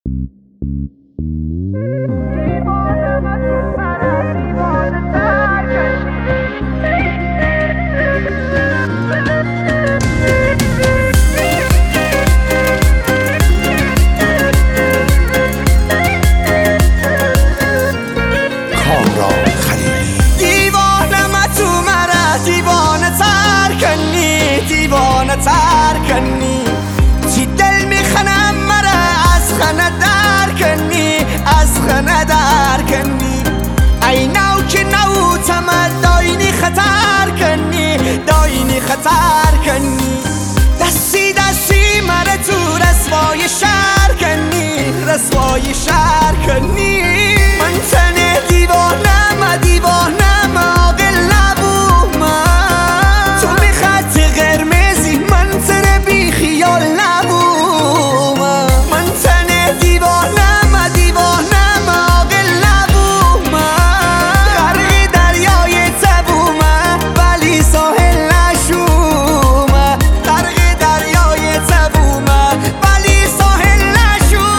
تر کنی چی دل میخنم مرا از خانه در کنی از خانه در کنی ای نو که نو تمد داینی خطر کنی داینی خطر کنی دستی دستی مرا تو رسوای شهر کنی رسوای شهر کنی من تنه دیوانم دیوانم عاقل نبوم تو میخط قرمزی من تنه بی خیال نبوم من تنه دیوانم دیوانم عاقل نبوم غرق دریای تبوم ولی ساحل نشوم غرق دریای تبوم ولی ساحل نشوم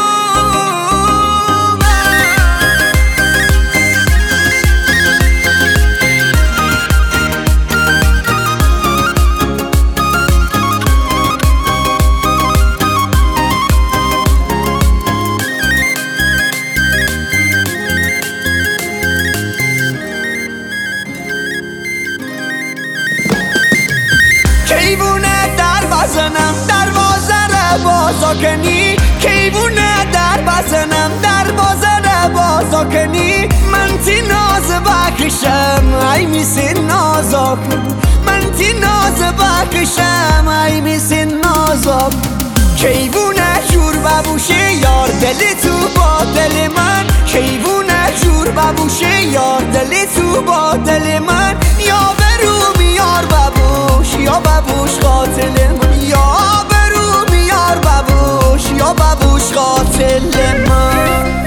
کیوونه در بزنم دروازه رو بازا کنی کیوونه در بزنم دروازه رو بازا کنی من تی ناز بکشم ای میسین نازا کنی من تی ناز بکشم ای میسین نازا کیوونه جور ببوشه یار دلی تو با دل من کیوونه جور ببوشه یار دلی تو با دل من یا برو میار ببوش یا ببوش قاتل من یا برو میار ببوش یا ببوش قاتل من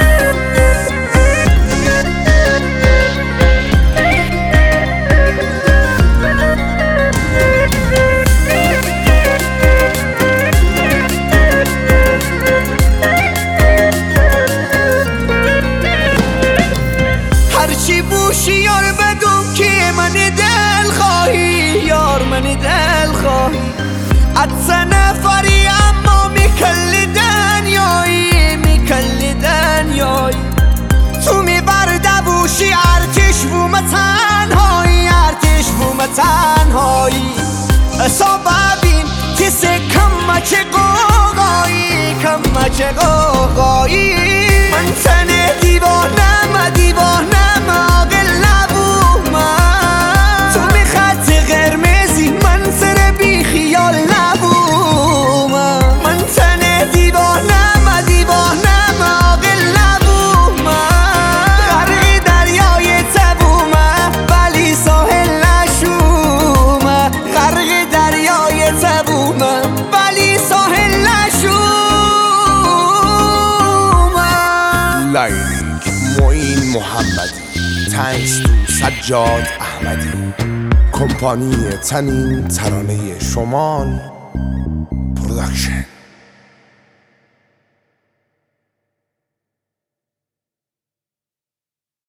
هرچی بوشی یار بدون که من دل خواهی یار من دل خواهی عدس نفری اما میکل دنیایی میکل دنیایی تو میبرده بوشی ارتش بوم تنهایی ارتش بوم تنهایی اصاب ببین کسی کمچه قوقایی کمچه قوقایی من تنه دیوانم دیوانم عاقل نبوم تو میخط قرمزی من سر بی خیال نبوم من تنه دیوانم دیوانم عاقل نبوم غرق دریای تبوم ولی ساحل نشوم غرق دریای تبوم ولی ساحل نشوم لایک معین محمدی تنکس تو سجاد احمدی کمپانی تنین ترانه شمال پروداکشن